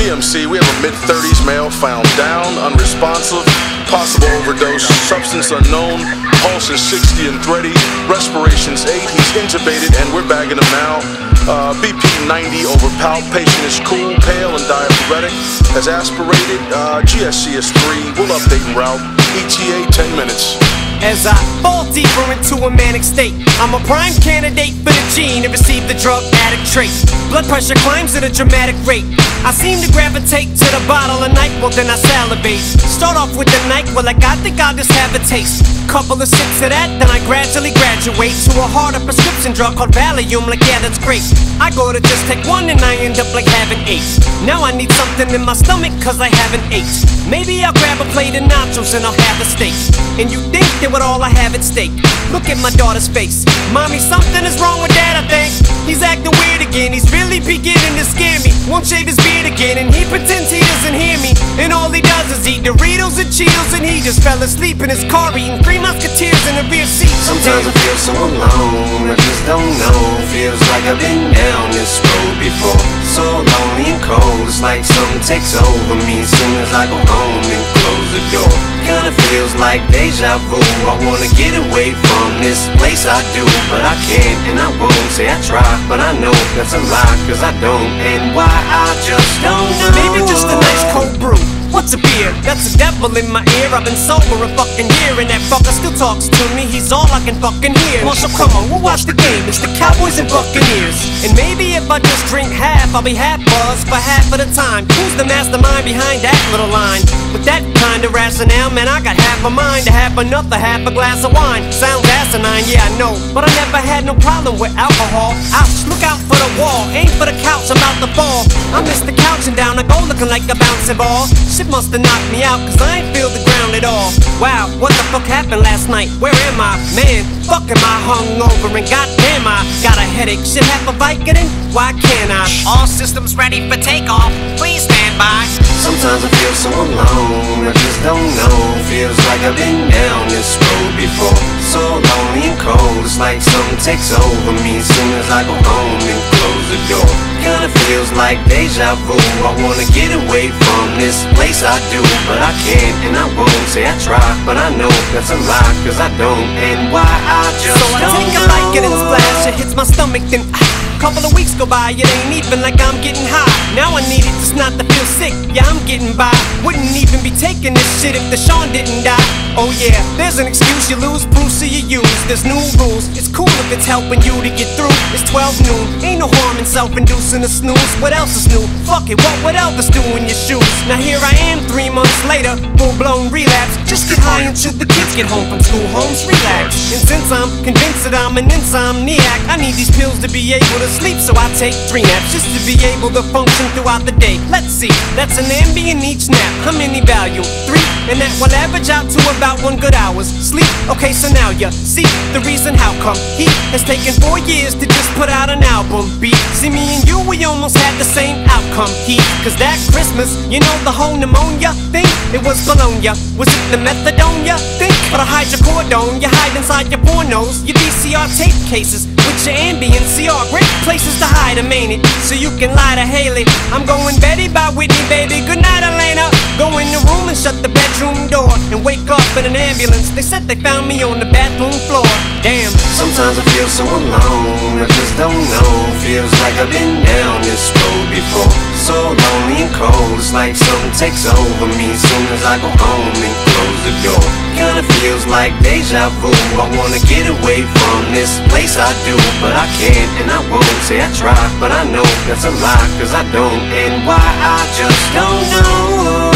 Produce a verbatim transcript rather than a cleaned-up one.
E M C, we have a mid-thirties male found down, unresponsive, possible overdose, substance unknown, pulse is sixty and thready, respiration's eight, he's intubated and we're bagging him now. Uh, B P ninety over palp, patient is cool, pale and diaphoretic, has aspirated, uh, G S C is three, we'll update en route, E T A ten minutes. As I fall deeper into a manic state, I'm a prime candidate for the gene to receive the drug addict trait. Blood pressure climbs at a dramatic rate. I seem to gravitate to the bottle of night, well then I salivate. Start off with the night, well like I think I'll just have a taste. Couple of sips of that, then I gradually graduate to a harder prescription drug called Valium, like yeah that's great. I go to just take one and I end up like having eight. Now I need something in my stomach cause I haven't ate. Maybe I'll grab a plate of nachos and I'll have a steak. And you think that with all I have at stake, look at my daughter's face. Mommy, something is wrong with dad, I think. He's acting weird again, he's really beginning to scare me. Won't shave his beard again and he pretends he doesn't hear me. And all he does is eat Doritos and Cheetos, and he just fell asleep in his car eating Three Musketeers in the rear seat. Sometimes I feel so alone, I just don't know. Feels like I've been down this road before. So lonely and cold, it's like something takes over me as soon as I go home and close the door. Kinda feels like deja vu, I wanna get away from this place I do, but I can't and I won't. Say I try, but I know that's a lie, cause I don't. And why I just don't know. Maybe just a nice cold brew. What's a beer? That's a devil in my ear. I've been sober a fucking year and that fucker still talks to me. He's all I can fucking hear. Marshall, come on, we'll watch the game. It's the Cowboys and Buccaneers. And maybe if I just drink half, I'll be half buzzed for half of the time. Who's the mastermind behind that little line? With that kind of rationale, man, I got half a mind to have another half a glass of wine. Sounds asinine, yeah I know, but I never had no problem with alcohol. Ouch, look out for the wall, aim for the couch, I'm about to fall. I miss the couch and down I go looking like a bouncing ball. Shit must've knocked me out cause I ain't feel the ground at all. Wow, what the fuck happened last night? Where am I? Man, fuck am I hungover and goddamn I got a headache. Should have a Vicodin? Why can't I? All systems ready for takeoff, please stand by. Sometimes I feel so alone, I just don't know. Feels like I've been down this road before. So lonely and cold, it's like something takes over me as soon as I go home and close the door. Kinda feels like deja vu, I wanna get away from this place I do, but I can't and I won't. Say I try, but I know that's a lie, cause I don't. And why I just So I don't take a know. Vicodin splash, it hits my stomach, then ah, couple of weeks go by, it ain't even like I'm getting high. Now I need it just not to feel sick, yeah I'm getting by. Wouldn't even be taking this shit if the Sean didn't die. Oh yeah, there's an excuse, you lose, Bruce, or you use. There's new rules, it's cool if it's helping you to get through. It's twelve noon, ain't no harm in self-inducing a snooze. What else is new? Fuck it, what would Elvis do in your shoes? Now here I am three months later, full-blown relapse. Just get high until the kids get home from school, homes relax. And since I'm convinced that I'm an insomniac, I need these pills to be able to sleep, so I take three naps just to be able to function throughout the day. Let's see, that's an Ambien each nap. How many value? Three, and that will average out to about one good hour's sleep. Okay, so now you see the reason how come he has taken four years to just put out an album. Beat, see me and you, we almost had the same outcome. He, cause that Christmas, you know the whole pneumonia thing, it was Bologna. Was it the methadone you think? Or the hydrocodone you hide inside your pornos, your V C R tape cases with your Ambien C R. Great places to hide them, ain't it? So you can lie to Haley. I'm going Betty by Whitney, baby. Good night, Elena. Go in the room and shut the bedroom door and wake up in an ambulance. They said they found me on the bathroom floor. Damn. Sometimes I feel so alone, I just don't know. Feels like I've been down this road before. So lonely and cold, it's like something takes over me as soon as I go home and close the door. Kinda feels like deja vu, I wanna get away from this place I do, but I can't and I won't. Say I try, but I know that's a lie, cause I don't. And why I just don't know.